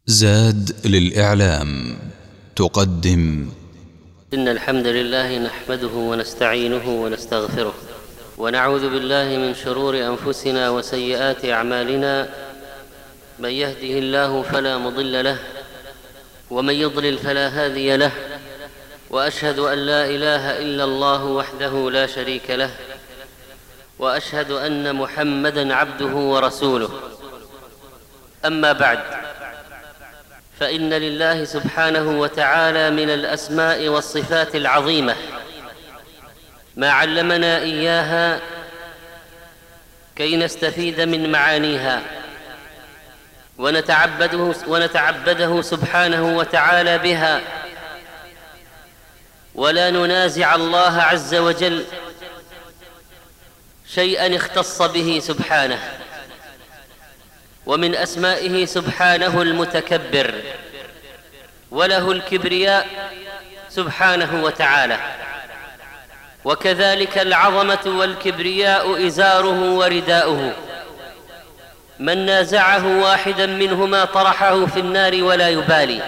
زاد للإعلام تقدم. إن الحمد لله نحمده ونستعينه ونستغفره، ونعوذ بالله من شرور أنفسنا وسيئات أعمالنا. من يهده الله فلا مضل له، ومن يضلل فلا هادي له، وأشهد أن لا إله إلا الله وحده لا شريك له، وأشهد أن محمدًا عبده ورسوله. أما بعد، فإن لله سبحانه وتعالى من الأسماء والصفات العظيمة ما علمنا إياها كي نستفيد من معانيها ونتعبده سبحانه وتعالى بها، ولا ننازع الله عز وجل شيئا اختص به سبحانه. ومن أسمائه سبحانه المتكبر، وله الكبرياء سبحانه وتعالى، وكذلك العظمة والكبرياء إزاره ورداؤه. من نازعه واحدا منهما طرحه في النار ولا يبالي.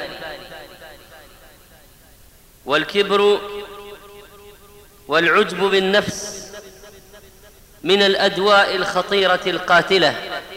والكبر والعجب بالنفس من الأدواء الخطيرة القاتلة.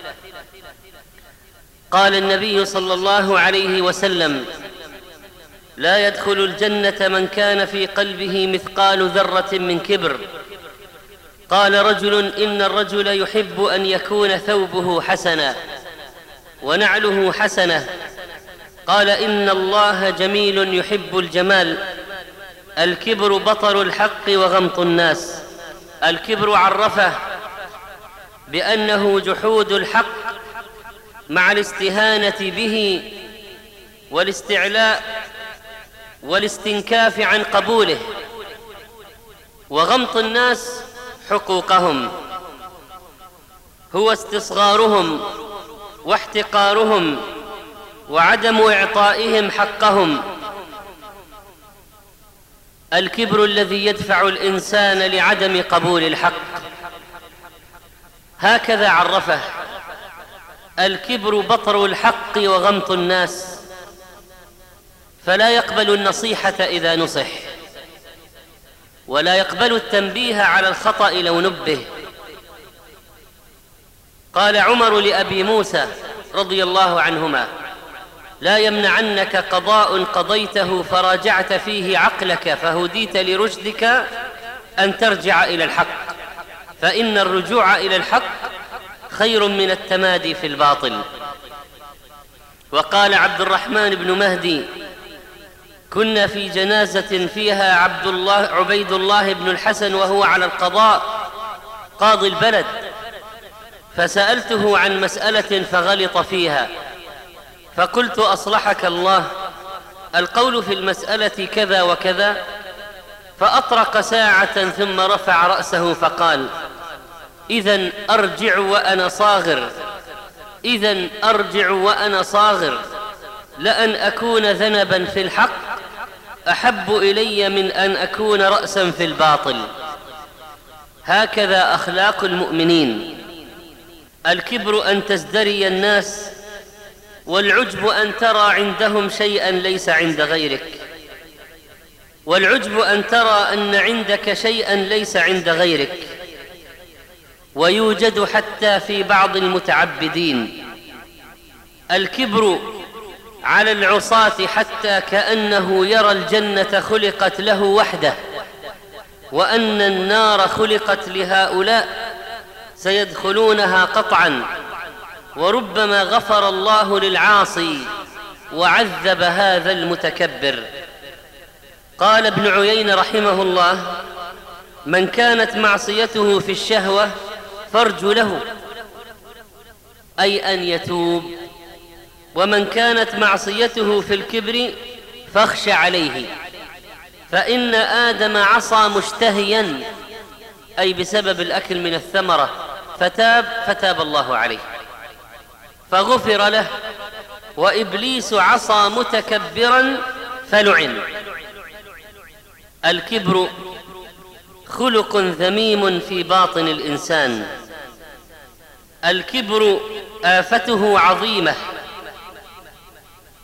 قال النبي صلى الله عليه وسلم: لا يدخل الجنة من كان في قلبه مثقال ذرة من كبر. قال رجل: إن الرجل يحب أن يكون ثوبه حسنا ونعله حسنة. قال: إن الله جميل يحب الجمال. الكبر بطر الحق وغمط الناس. الكبر عرفه بأنه جحود الحق مع الاستهانة به والاستعلاء والاستنكاف عن قبوله، وغمط الناس حقوقهم هو استصغارهم واحتقارهم وعدم إعطائهم حقهم. الكبر الذي يدفع الإنسان لعدم قبول الحق. هكذا عرفه: الكبر بطر الحق وغمط الناس. فلا يقبل النصيحة إذا نصح، ولا يقبل التنبيه على الخطأ لو نبه. قال عمر لأبي موسى رضي الله عنهما: لا يمنعنك قضاء قضيته فراجعت فيه عقلك فهديت لرشدك أن ترجع إلى الحق، فإن الرجوع إلى الحق خير من التمادي في الباطل. وقال عبد الرحمن بن مهدي: كنا في جنازة فيها عبيد الله بن الحسن وهو على القضاء قاضي البلد، فسألته عن مسألة فغلط فيها، فقلت: أصلحك الله، القول في المسألة كذا وكذا. فأطرق ساعة ثم رفع رأسه فقال: إذن أرجع وأنا صاغر، إذن أرجع وأنا صاغر، لأن أكون ذنبا في الحق أحب إلي من أن أكون رأسا في الباطل. هكذا أخلاق المؤمنين. الكبر أن تزدري الناس، والعجب أن ترى عندهم شيئا ليس عند غيرك، والعجب أن ترى أن عندك شيئا ليس عند غيرك. ويوجد حتى في بعض المتعبدين. الكبر على العصاة حتى كأنه يرى الجنة خلقت له وحده، وأن النار خلقت لهؤلاء سيدخلونها قطعا، وربما غفر الله للعاصي وعذب هذا المتكبر. قال ابن عيينة رحمه الله: من كانت معصيته في الشهوة فارجو له، أي أن يتوب. ومن كانت معصيته في الكبر فاخش عليه، فإن آدم عصى مشتهيا، أي بسبب الأكل من الثمرة، فتاب الله عليه فغفر له. وإبليس عصى متكبرا فلعن. الكبر خلق ذميم في باطن الإنسان. الكبر آفته عظيمة،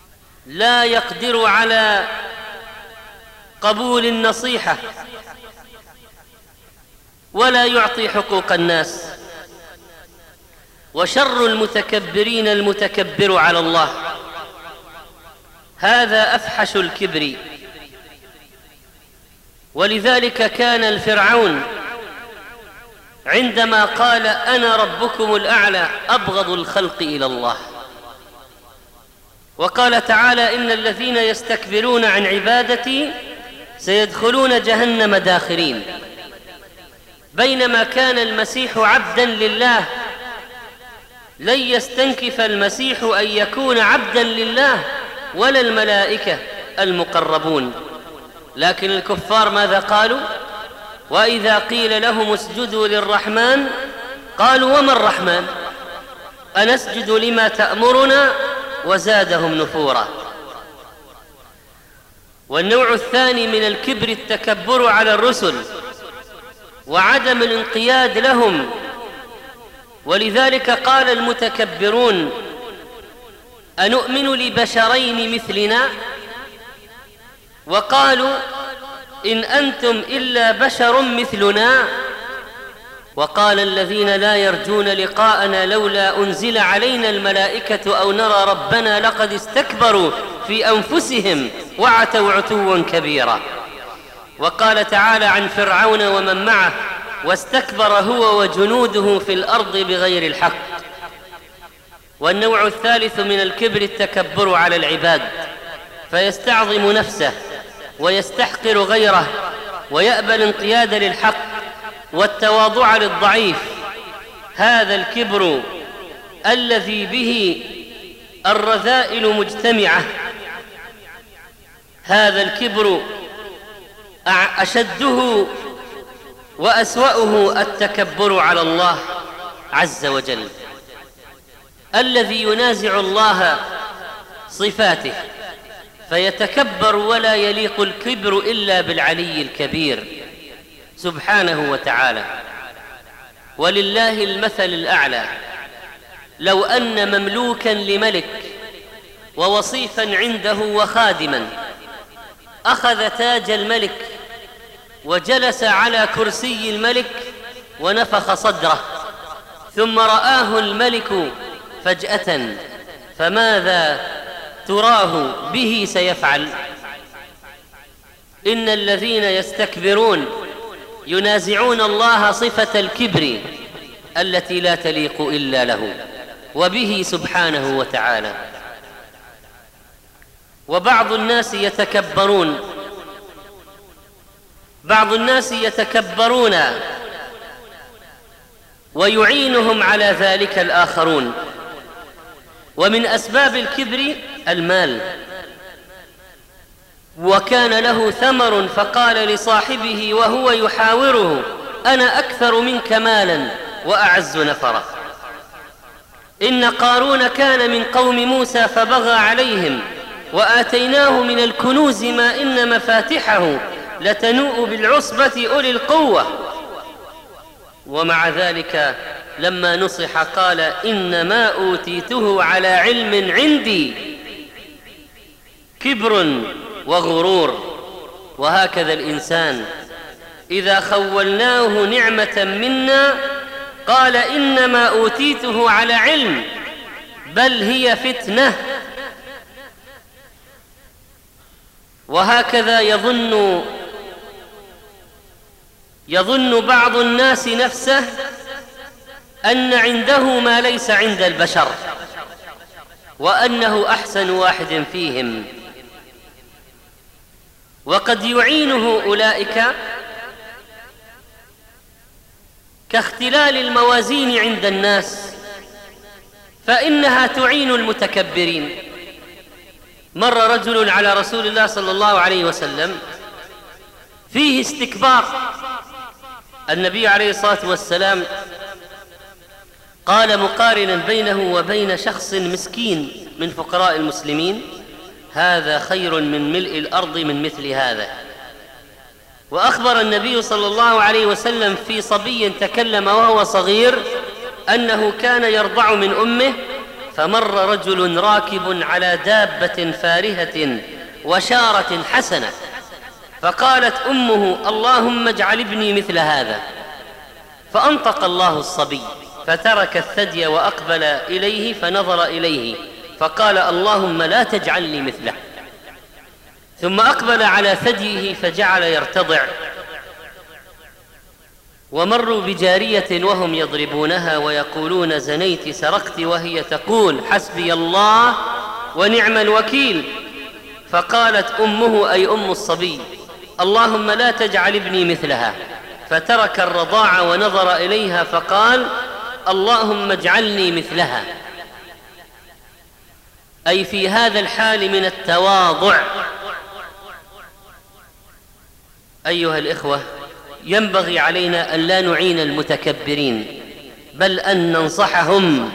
لا يقدر على قبول النصيحة ولا يعطي حقوق الناس. وشر المتكبرين المتكبر على الله، هذا أفحش الكبر. ولذلك كان الفرعون عندما قال أنا ربكم الأعلى أبغض الخلق إلى الله. وقال تعالى إن الذين يستكبرون عن عبادتي سيدخلون جهنم داخرين. بينما كان المسيح عبدا لله، لن يستنكف المسيح أن يكون عبدا لله ولا الملائكة المقربون. لكن الكفار ماذا قالوا؟ وإذا قيل لهم اسجدوا للرحمن قالوا وما الرحمن أنسجد لما تأمرنا وزادهم نفورا. والنوع الثاني من الكبر التكبر على الرسل وعدم الانقياد لهم. ولذلك قال المتكبرون أنؤمن لبشرين مثلنا، وقالوا إن أنتم إلا بشر مثلنا. وقال الذين لا يرجون لقاءنا لولا أنزل علينا الملائكة أو نرى ربنا لقد استكبروا في أنفسهم وعتوا عتوا كبيرا. وقال تعالى عن فرعون ومن معه واستكبر هو وجنوده في الأرض بغير الحق. والنوع الثالث من الكبر التكبر على العباد، فيستعظم نفسه ويستحقر غيره ويأبى الانقياد للحق والتواضع للضعيف. هذا الكبر الذي به الرذائل مجتمعة، هذا الكبر أشده وأسوأه التكبر على الله عز وجل، الذي ينازع الله صفاته فيتكبر، ولا يليق الكبر إلا بالعلي الكبير سبحانه وتعالى. ولله المثل الأعلى. لو أن مملوكا لملك ووصيفا عنده وخادما أخذ تاج الملك وجلس على كرسي الملك ونفخ صدره، ثم رآه الملك فجأة، فماذا تراه به سيفعل؟ إن الذين يستكبرون ينازعون الله صفة الكبر التي لا تليق إلا له وبه سبحانه وتعالى. وبعض الناس يتكبرون ويعينهم على ذلك الآخرون. ومن أسباب الكبر المال. وكان له ثمر فقال لصاحبه وهو يحاوره أنا أكثر منك مالا وأعز نفرا. إن قارون كان من قوم موسى فبغى عليهم وآتيناه من الكنوز ما إن مفاتحه لتنوء بالعصبة أولي القوة. ومع ذلك لما نصح قال إنما أوتيته على علم عندي. كبر وغرور. وهكذا الإنسان إذا خولناه نعمة منا قال إنما أوتيته على علم بل هي فتنة. وهكذا يظن بعض الناس نفسه أن عنده ما ليس عند البشر وأنه أحسن واحد فيهم. وقد يعينه أولئك كاختلال الموازين عند الناس، فإنها تعين المتكبرين. مر رجل على رسول الله صلى الله عليه وسلم فيه استكبار. النبي عليه الصلاة والسلام قال مقارنا بينه وبين شخص مسكين من فقراء المسلمين هذا خير من ملء الأرض من مثل هذا. وأخبر النبي صلى الله عليه وسلم في صبي تكلم وهو صغير أنه كان يرضع من أمه فمر رجل راكب على دابة فارهة وشارة حسنة، فقالت أمه: اللهم اجعل ابني مثل هذا. فأنطق الله الصبي فترك الثدي وأقبل إليه، فنظر إليه فقال: اللهم لا تجعلني مثله. ثم أقبل على ثديه فجعل يرتضع. ومروا بجارية وهم يضربونها ويقولون: زنيت سرقت، وهي تقول: حسبي الله ونعم الوكيل. فقالت أمه، أي أم الصبي: اللهم لا تجعل ابني مثلها. فترك الرضاع ونظر إليها فقال: اللهم اجعلني مثلها، أي في هذا الحال من التواضع. أيها الإخوة، ينبغي علينا أن لا نعين المتكبرين، بل أن ننصحهم،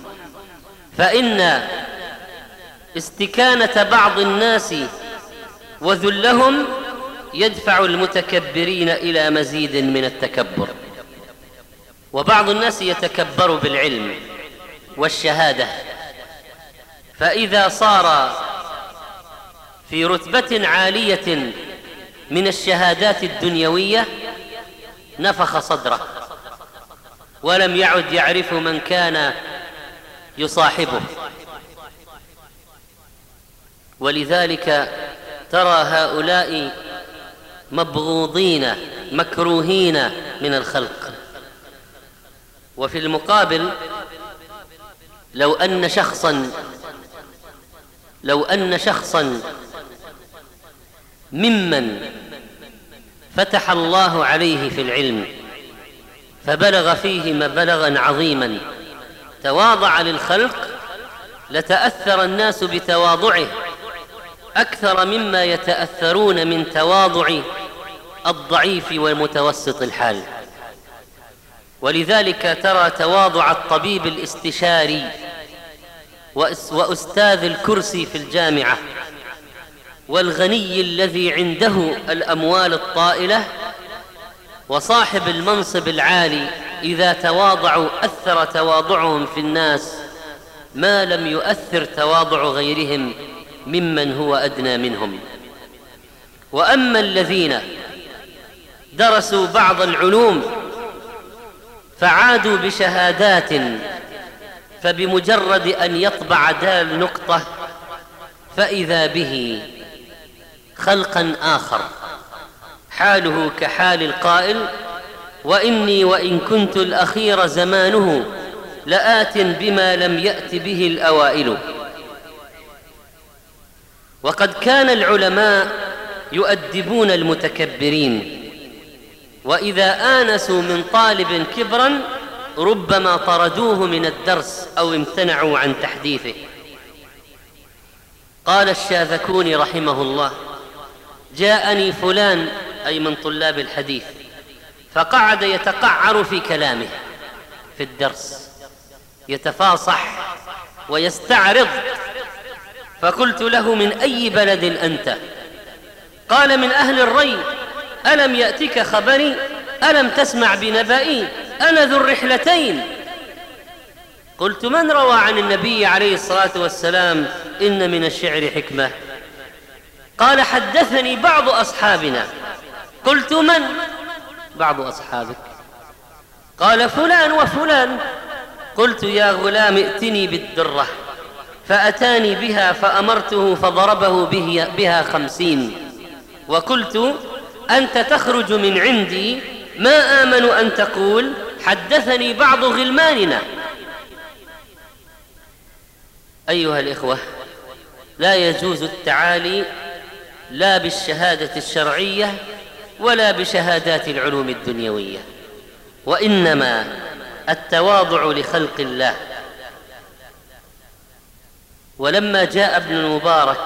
فإن استكانة بعض الناس وذلهم يدفع المتكبرين إلى مزيد من التكبر. وبعض الناس يتكبر بالعلم والشهادة، فإذا صار في رتبة عالية من الشهادات الدنيوية نفخ صدره، ولم يعد يعرف من كان يصاحبه. ولذلك ترى هؤلاء مبغوضين مكروهين من الخلق. وفي المقابل، لو أن شخصا ممن فتح الله عليه في العلم فبلغ فيه مبلغا عظيما تواضع للخلق، لتأثر الناس بتواضعه أكثر مما يتأثرون من تواضع الضعيف والمتوسط الحال. ولذلك ترى تواضع الطبيب الاستشاري وأستاذ الكرسي في الجامعة والغني الذي عنده الأموال الطائلة وصاحب المنصب العالي، إذا تواضعوا أثر تواضعهم في الناس ما لم يؤثر تواضع غيرهم ممن هو أدنى منهم. وأما الذين درسوا بعض العلوم فعادوا بشهادات، فبمجرد أن يطبع دال نقطة فإذا به خلقا آخر حاله كحال القائل: وإني وإن كنت الأخير زمانه لآت بما لم يأت به الأوائل. وقد كان العلماء يؤدبون المتكبرين، وإذا آنسوا من طالب كبرا ربما طردوه من الدرس أو امتنعوا عن تحديثه. قال الشاذكوني رحمه الله: جاءني فلان، أي من طلاب الحديث، فقعد يتقعر في كلامه في الدرس، يتفاصح ويستعرض. فقلت له: من أي بلد أنت؟ قال: من أهل الري. ألم يأتك خبري؟ ألم تسمع بنبئي؟ أنا ذو الرحلتين. قلت: من روى عن النبي عليه الصلاة والسلام إن من الشعر حكمة؟ قال: حدثني بعض أصحابنا. قلت: من بعض أصحابك؟ قال: فلان وفلان. قلت: يا غلام ائتني بالدرة. فأتاني بها فأمرته فضربه بها 50. وقلت: أنت تخرج من عندي ما آمن أن تقول حدثني بعض غلماننا. أيها الإخوة، لا يجوز التعالي لا بالشهادة الشرعية ولا بشهادات العلوم الدنيوية، وإنما التواضع لخلق الله. ولما جاء ابن المبارك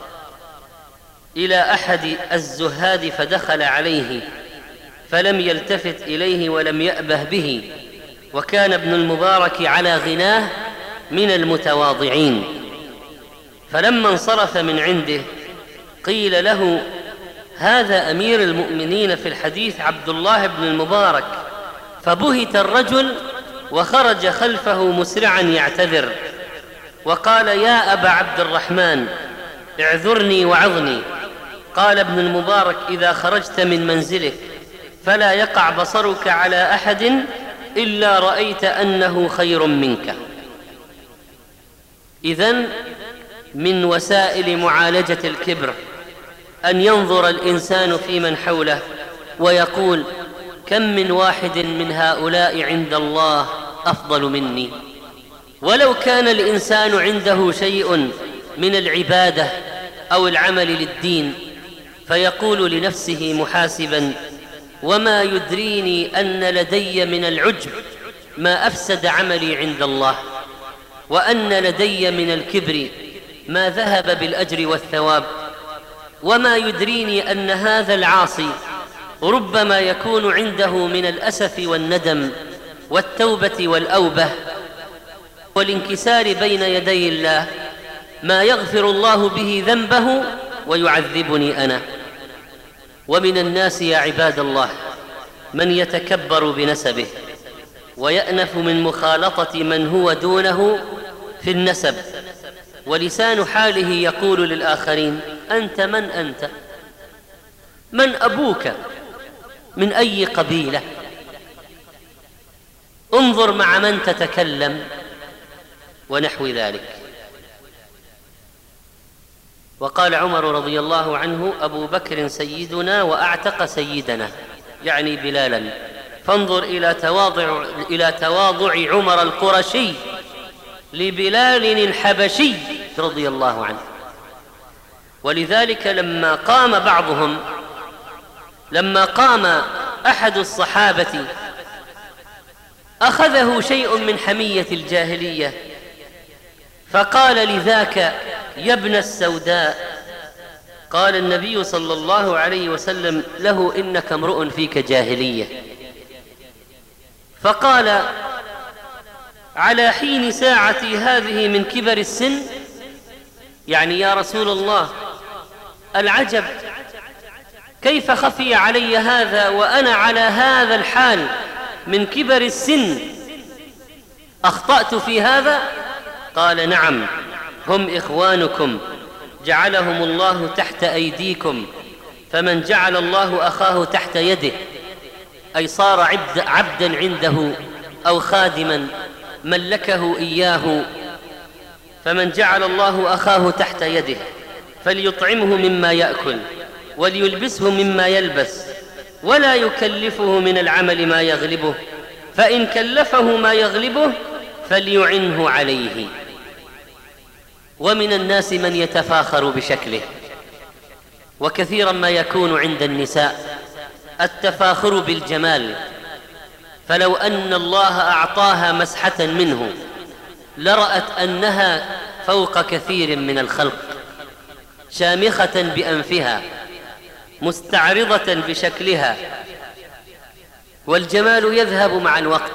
إلى أحد الزهاد فدخل عليه فلم يلتفت إليه ولم يأبه به، وكان ابن المبارك على غناه من المتواضعين، فلما انصرف من عنده قيل له: هذا أمير المؤمنين في الحديث عبد الله بن المبارك. فبهت الرجل وخرج خلفه مسرعا يعتذر. وقال: يا أبا عبد الرحمن اعذرني وعظني. قال ابن المبارك: إذا خرجت من منزلك فلا يقع بصرك على أحد إلا رأيت أنه خير منك. إذن من وسائل معالجة الكبر أن ينظر الإنسان في من حوله ويقول: كم من واحد من هؤلاء عند الله أفضل مني. ولو كان الإنسان عنده شيء من العبادة أو العمل للدين فيقول لنفسه محاسبا: وما يدريني أن لدي من العجب ما أفسد عملي عند الله، وأن لدي من الكبر ما ذهب بالأجر والثواب، وما يدريني أن هذا العاصي ربما يكون عنده من الأسف والندم والتوبة والأوبة والانكسار بين يدي الله ما يغفر الله به ذنبه ويعذبني أنا. ومن الناس يا عباد الله من يتكبر بنسبه ويأنف من مخالطة من هو دونه في النسب، ولسان حاله يقول للآخرين: أنت من أنت؟ من أبوك؟ من أي قبيلة؟ انظر مع من تتكلم، ونحو ذلك. وقال عمر رضي الله عنه: أبو بكر سيدنا وأعتق سيدنا، يعني بلالا. فانظر إلى تواضع عمر القرشي لبلال الحبشي رضي الله عنه. ولذلك لما قام أحد الصحابة أخذه شيء من حمية الجاهلية فقال لذاك: يا ابن السوداء. قال النبي صلى الله عليه وسلم له: إنك امرؤ فيك جاهلية. فقال: على حين ساعتي هذه من كبر السن، يعني يا رسول الله العجب، كيف خفي علي هذا وأنا على هذا الحال من كبر السن؟ أخطأت في هذا؟ قال: نعم، هم إخوانكم جعلهم الله تحت أيديكم، فمن جعل الله أخاه تحت يده، أي صار عبدا عنده أو خادما ملكه إياه، فمن جعل الله أخاه تحت يده فليطعمه مما يأكل وليلبسه مما يلبس ولا يكلفه من العمل ما يغلبه، فإن كلفه ما يغلبه فليعنه عليه. ومن الناس من يتفاخر بشكله، وكثيرا ما يكون عند النساء التفاخر بالجمال، فلو أن الله أعطاها مسحة منه لرأت أنها فوق كثير من الخلق، شامخة بأنفها، مستعرضة بشكلها، والجمال يذهب مع الوقت.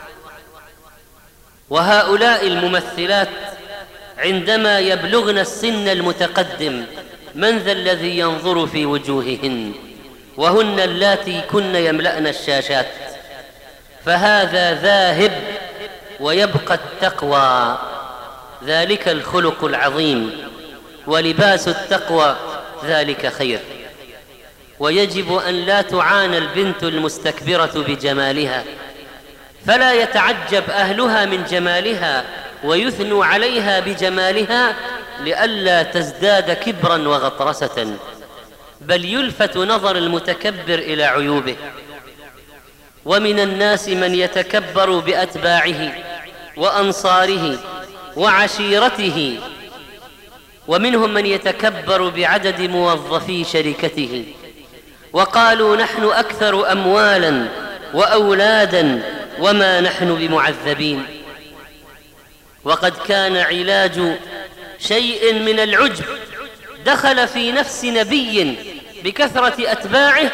وهؤلاء الممثلات عندما يبلغن السن المتقدم من ذا الذي ينظر في وجوههن؟ وهن اللاتي كن يملأن الشاشات. فهذا ذاهب ويبقى التقوى، ذلك الخلق العظيم، ولباس التقوى ذلك خير. ويجب أن لا تعانى البنت المستكبرة بجمالها، فلا يتعجب أهلها من جمالها ويثنوا عليها بجمالها لئلا تزداد كبرا وغطرسة، بل يلفت نظر المتكبر إلى عيوبه. ومن الناس من يتكبر بأتباعه وأنصاره وعشيرته، ومنهم من يتكبر بعدد موظفي شركته، وقالوا: نحن أكثر أموالا وأولادا وما نحن بمعذبين. وقد كان علاج شيء من العجب دخل في نفس نبي بكثرة أتباعه،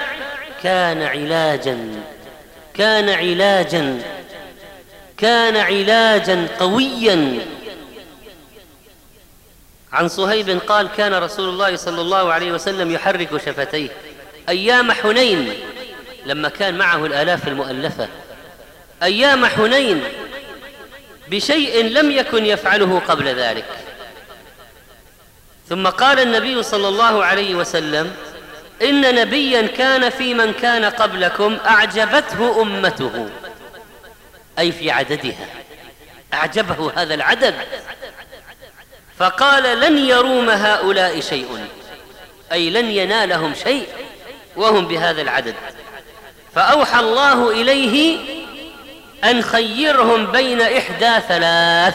كان علاجا قويا. عن صهيب قال: كان رسول الله صلى الله عليه وسلم يحرك شفتيه أيام حنين، لما كان معه الآلاف المؤلفة، أيام حنين بشيء لم يكن يفعله قبل ذلك. ثم قال النبي صلى الله عليه وسلم: إن نبيا كان في من كان قبلكم أعجبته أمته، أي في عددها، أعجبه هذا العدد، فقال: لن يروم هؤلاء شيء، أي لن ينالهم شيء وهم بهذا العدد. فأوحى الله إليه أن خيرهم بين إحدى ثلاث،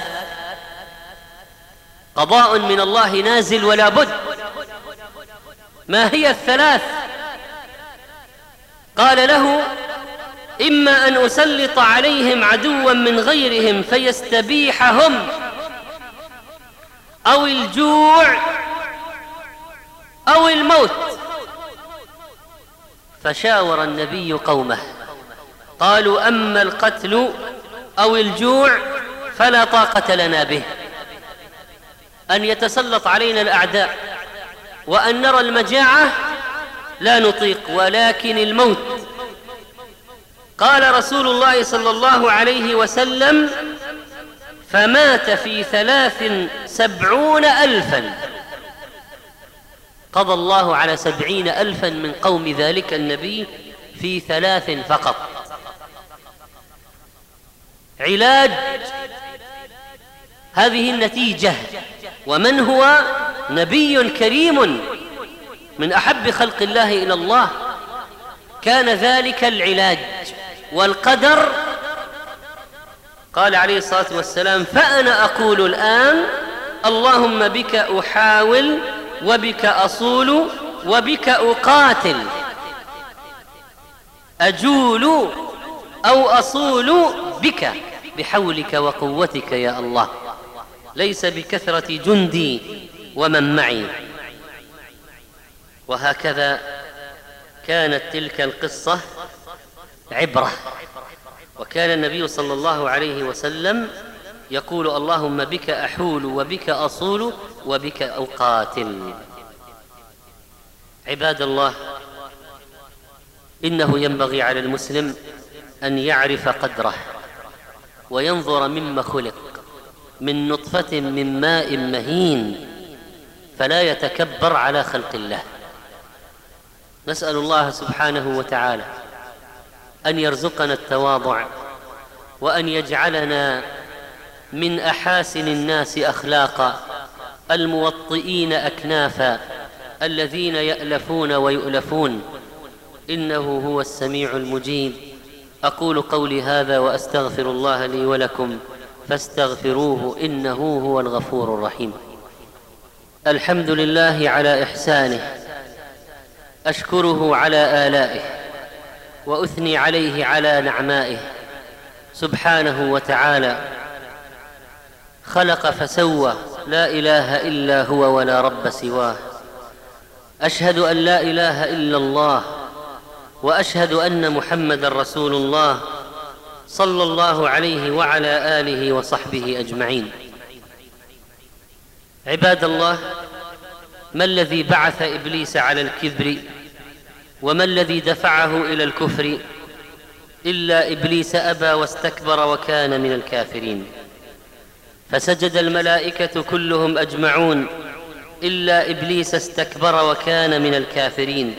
قضاء من الله نازل ولا بد. ما هي الثلاث؟ قال له: إما أن أسلط عليهم عدوا من غيرهم فيستبيحهم، أو الجوع، أو الموت. فشاور النبي قومه، قالوا: أما القتل أو الجوع فلا طاقة لنا به، أن يتسلط علينا الأعداء وأن نرى المجاعة لا نطيق، ولكن الموت. قال رسول الله صلى الله عليه وسلم: فمات في 73,000. قضى الله على 70,000 من قوم ذلك النبي في 3 فقط. علاج هذه النتيجة. ومن هو نبي كريم من أحب خلق الله إلى الله، كان ذلك العلاج. والقدر قال عليه الصلاة والسلام: فأنا أقول الآن اللهم بك أحاول وبك أصول وبك أقاتل، أجول أو أصول بك بحولك وقوتك يا الله، ليس بكثرة جندي ومن معي. وهكذا كانت تلك القصة عبرة. وكان النبي صلى الله عليه وسلم يقول: اللهم بك أحول وبك أصول وبك أقاتل. عباد الله، إنه ينبغي على المسلم أن يعرف قدره وينظر مما خلق، من نطفة من ماء مهين، فلا يتكبر على خلق الله. نسأل الله سبحانه وتعالى أن يرزقنا التواضع، وأن يجعلنا من أحاسن الناس أخلاقا، الموطئين أكنافا، الذين يألفون ويؤلفون، إنه هو السميع المجيب. أقول قولي هذا وأستغفر الله لي ولكم فاستغفروه إنه هو الغفور الرحيم. الحمد لله على إحسانه، أشكره على آلائه، وأثني عليه على نعمائه. سبحانه وتعالى خلق فسوى، لا إله إلا هو ولا رب سواه. أشهد أن لا إله إلا الله، وأشهد أن محمد رسول الله صلى الله عليه وعلى آله وصحبه أجمعين. عباد الله، ما الذي بعث إبليس على الكبر؟ وما الذي دفعه إلى الكفر؟ إلا إبليس أبى واستكبر وكان من الكافرين. فسجد الملائكة كلهم أجمعون إلا إبليس استكبر وكان من الكافرين.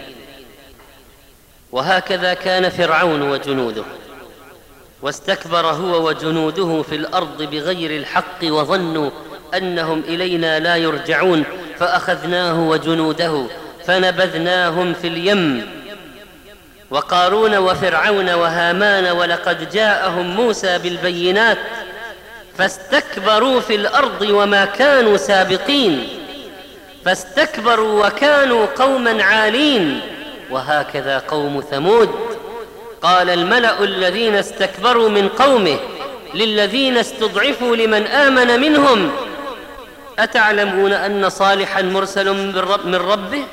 وهكذا كان فرعون وجنوده، واستكبر هو وجنوده في الأرض بغير الحق، وظنوا أنهم إلينا لا يرجعون، فأخذناه وجنوده فنبذناهم في اليم. وقارون وفرعون وهامان ولقد جاءهم موسى بالبينات فاستكبروا في الأرض وما كانوا سابقين، فاستكبروا وكانوا قوما عالين. وهكذا قوم ثمود. قال الملأ الذين استكبروا من قومه للذين استضعفوا لمن آمن منهم: أتعلمون أن صالحا مرسل من ربه؟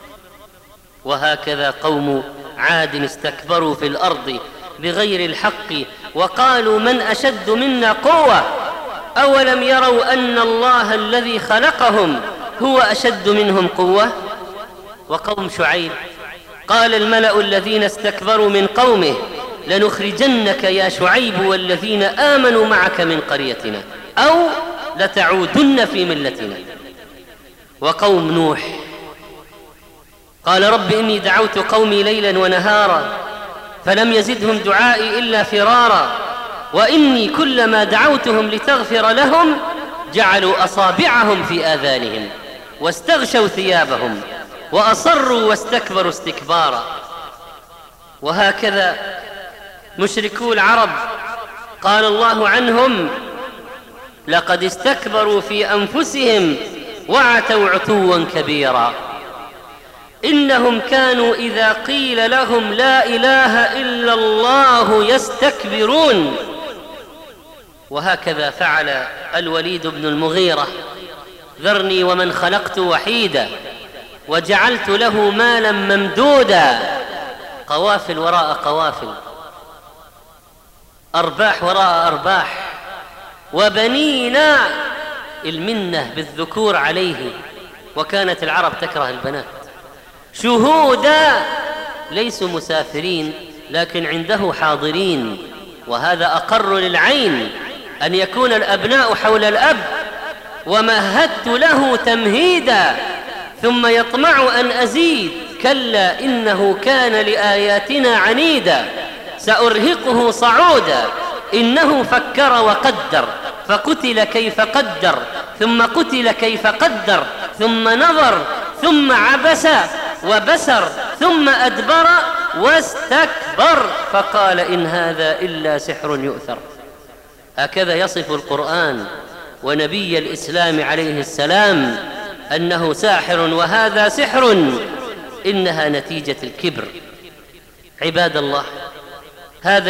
وهكذا قوم عاد استكبروا في الأرض بغير الحق وقالوا: من أشد منا قوة؟ أولم يروا أن الله الذي خلقهم هو أشد منهم قوة؟ وقوم شعيب: قال الملأ الذين استكبروا من قومه لنخرجنك يا شعيب والذين آمنوا معك من قريتنا أو لتعودن في ملتنا. وقوم نوح قال رب إني دعوت قومي ليلا ونهارا فلم يزدهم دعائي إلا فرارا وإني كلما دعوتهم لتغفر لهم جعلوا أصابعهم في آذانهم واستغشوا ثيابهم وأصروا واستكبروا استكبارا. وهكذا مشركو العرب قال الله عنهم لقد استكبروا في أنفسهم وعتوا عتوا كبيرا إنهم كانوا إذا قيل لهم لا إله إلا الله يستكبرون. وهكذا فعل الوليد بن المغيرة ذرني ومن خلقت وحيدا وجعلت له مالا ممدودا قوافل وراء قوافل أرباح وراء أرباح وبنينا المنة بالذكور عليه وكانت العرب تكره البنات شهودا ليسوا مسافرين لكن عنده حاضرين. وهذا أقر للعين أن يكون الأبناء حول الأب ومهدت له تمهيدا ثم يطمع أن أزيد كلا إنه كان لآياتنا عنيدا سأرهقه صعودا إنه فكر وقدر فقتل كيف قدر ثم قتل كيف قدر ثم نظر ثم عبس وبسر ثم أدبر واستكبر فقال إن هذا إلا سحر يؤثر. هكذا يصف القرآن ونبي الإسلام عليه السلام أنه ساحر وهذا سحر إنها نتيجة الكبر. عباد الله هذا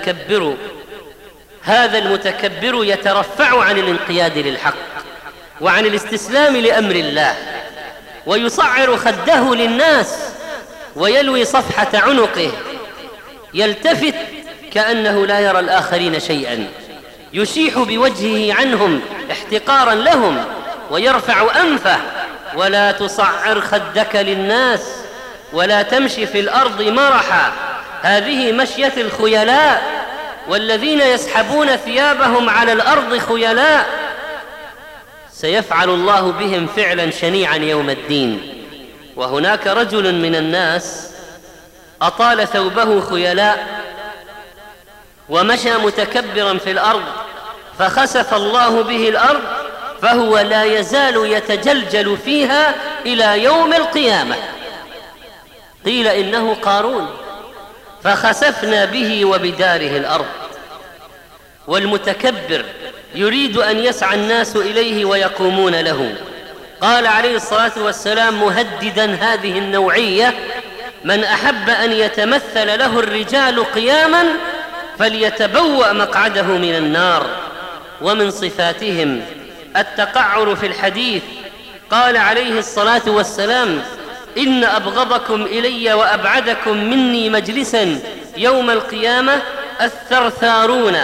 المتكبر يترفع عن الانقياد للحق وعن الاستسلام لأمر الله ويصعر خده للناس ويلوي صفحة عنقه يلتفت كأنه لا يرى الآخرين شيئا يشيح بوجهه عنهم احتقارا لهم ويرفع أنفه. ولا تصعر خدك للناس ولا تمشي في الأرض مرحا هذه مشية الخيلاء والذين يسحبون ثيابهم على الأرض خيلاء سيفعل الله بهم فعلا شنيعا يوم الدين. وهناك رجل من الناس أطال ثوبه خيلاء ومشى متكبرا في الأرض فخسف الله به الأرض فهو لا يزال يتجلجل فيها إلى يوم القيامة. قيل إنه قارون فخسفنا به وبداره الأرض. والمتكبر يريد أن يسعى الناس إليه ويقومون له. قال عليه الصلاة والسلام مهددا هذه النوعية من أحب أن يتمثل له الرجال قياما فليتبوأ مقعده من النار. ومن صفاتهم التقعر في الحديث. قال عليه الصلاة والسلام إن أبغضكم إلي وأبعدكم مني مجلسا يوم القيامة الثرثارون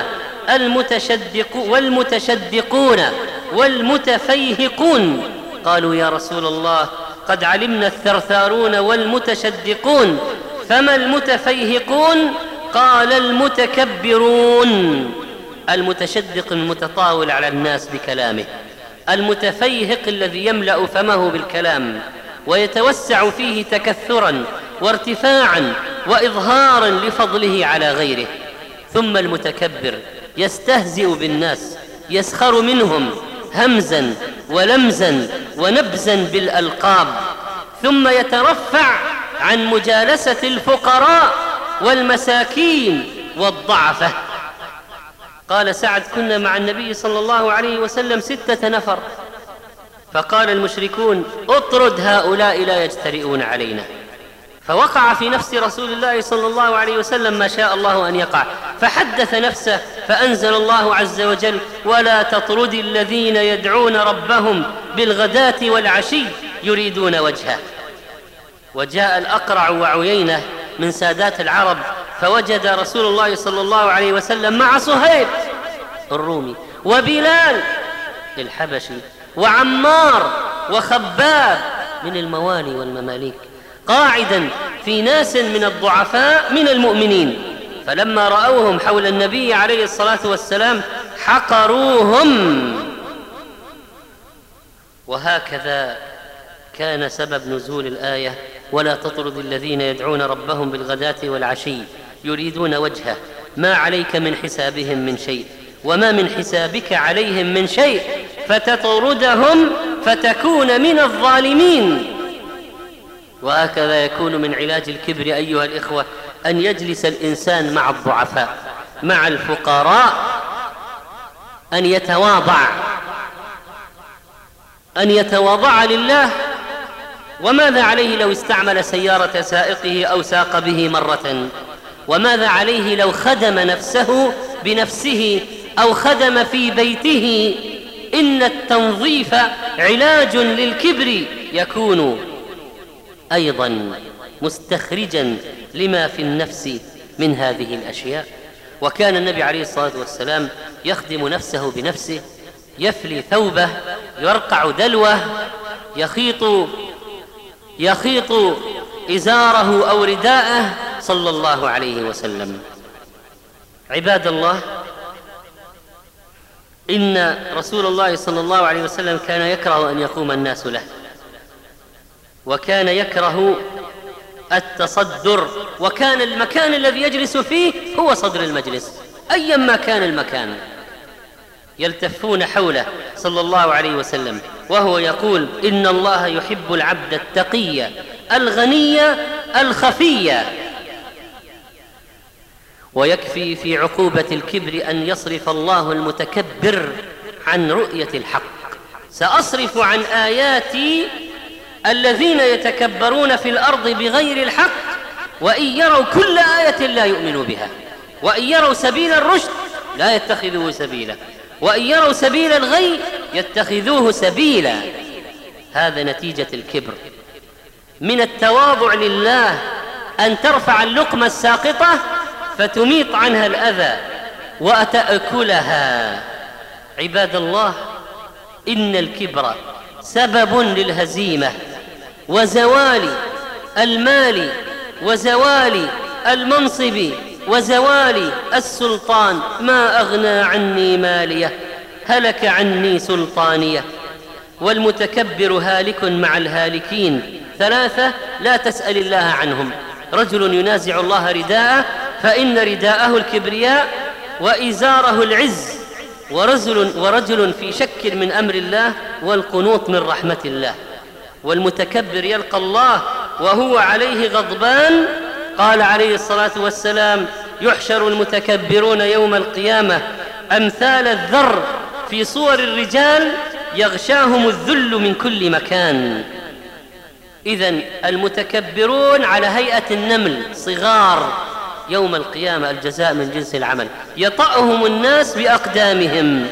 والمتشدقون والمتفيهقون. قالوا يا رسول الله قد علمنا الثرثارون والمتشدقون فما المتفيهقون؟ قال المتكبرون. المتشدق المتطاول على الناس بكلامه، المتفيهق الذي يملأ فمه بالكلام ويتوسع فيه تكثرا وارتفاعا وإظهارا لفضله على غيره. ثم المتكبر يستهزئ بالناس يسخر منهم همزا ولمزا ونبزا بالألقاب ثم يترفع عن مجالسة الفقراء والمساكين والضعفة. قال سعد كنا مع النبي صلى الله عليه وسلم 6 نفر فقال المشركون اطرد هؤلاء لا يجترئون علينا. فوقع في نفس رسول الله صلى الله عليه وسلم ما شاء الله أن يقع فحدث نفسه فأنزل الله عز وجل ولا تطرد الذين يدعون ربهم بالغداة والعشي يريدون وجهه. وجاء الأقرع وعيينة من سادات العرب فوجد رسول الله صلى الله عليه وسلم مع صهيب الرومي وبلال الحبشي وعمار وخباب من الموالي والمماليك قاعدا في ناس من الضعفاء من المؤمنين فلما رأوهم حول النبي عليه الصلاة والسلام حقروهم. وهكذا كان سبب نزول الآية: ولا تطرد الذين يدعون ربهم بالغداة والعشي يريدون وجهه ما عليك من حسابهم من شيء وما من حسابك عليهم من شيء فتطردهم فتكون من الظالمين. وهكذا يكون من علاج الكبر أيها الإخوة أن يجلس الإنسان مع الضعفاء مع الفقراء، أن يتواضع لله. وماذا عليه لو استعمل سيارة سائقه أو ساق به مرة؟ وماذا عليه لو خدم نفسه بنفسه أو خدم في بيته؟ إن التنظيف علاج للكبر يكون أيضا مستخرجا لما في النفس من هذه الأشياء. وكان النبي عليه الصلاة والسلام يخدم نفسه بنفسه، يفلي ثوبه، يرقع دلوه، يخيط إزاره أو رداءه صلى الله عليه وسلم. عباد الله، إن رسول الله صلى الله عليه وسلم كان يكره أن يقوم الناس له، وكان يكره التصدر، وكان المكان الذي يجلس فيه هو صدر المجلس أيما كان المكان، يلتفون حوله صلى الله عليه وسلم وهو يقول: إن الله يحب العبد التقي الغني الخفي. ويكفي في عقوبة الكبر أن يصرف الله المتكبر عن رؤية الحق. سأصرف عن آياتي الذين يتكبرون في الأرض بغير الحق وإن يروا كل آية لا يؤمنوا بها، وإن يروا سبيل الرشد لا يتخذوه سبيلا، وإن يروا سبيل الغي يتخذوه سبيلا. هذا نتيجة الكبر. من التواضع لله أن ترفع اللقمة الساقطة فتميط عنها الأذى وتأكلها. عباد الله، إن الكبر سبب للهزيمة وزوال المال وزوال المنصب وزوال السلطان. ما أغنى عني مالية هلك عني سلطانية. والمتكبر هالك مع الهالكين. 3 لا تسأل الله عنهم: رجل ينازع الله رداءه فإن رداءه الكبرياء وإزاره العز، ورجل في شك من أمر الله والقنوط من رحمة الله. والمتكبر يلقى الله وهو عليه غضبان. قال عليه الصلاة والسلام: يحشر المتكبرون يوم القيامة أمثال الذر في صور الرجال يغشاهم الذل من كل مكان. إذن المتكبرون على هيئة النمل صغار يوم القيامة، الجزاء من جنس العمل، يطأهم الناس بأقدامهم.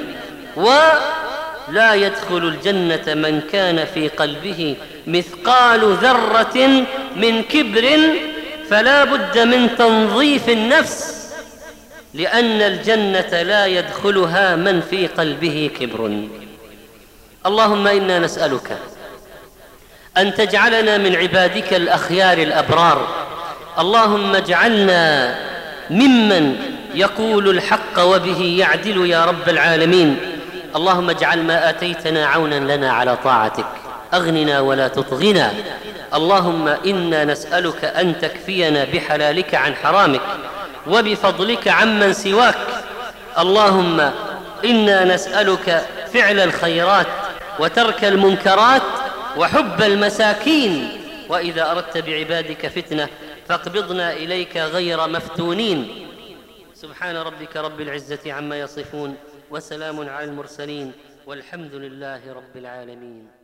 ولا يدخل الجنة من كان في قلبه مثقال ذرة من كبر، فلا بد من تنظيف النفس، لأن الجنة لا يدخلها من في قلبه كبر. اللهم إنا نسألك أن تجعلنا من عبادك الأخيار الأبرار. اللهم اجعلنا ممن يقول الحق وبه يعدل يا رب العالمين. اللهم اجعل ما آتيتنا عونا لنا على طاعتك، أغننا ولا تطغنا. اللهم إنا نسألك أن تكفينا بحلالك عن حرامك وبفضلك عمن سواك. اللهم إنا نسألك فعل الخيرات وترك المنكرات وحب المساكين، وإذا أردت بعبادك فتنة فاقبضنا إليك غير مفتونين. سبحان ربك رب العزة عما يصفون، وسلام على المرسلين، والحمد لله رب العالمين.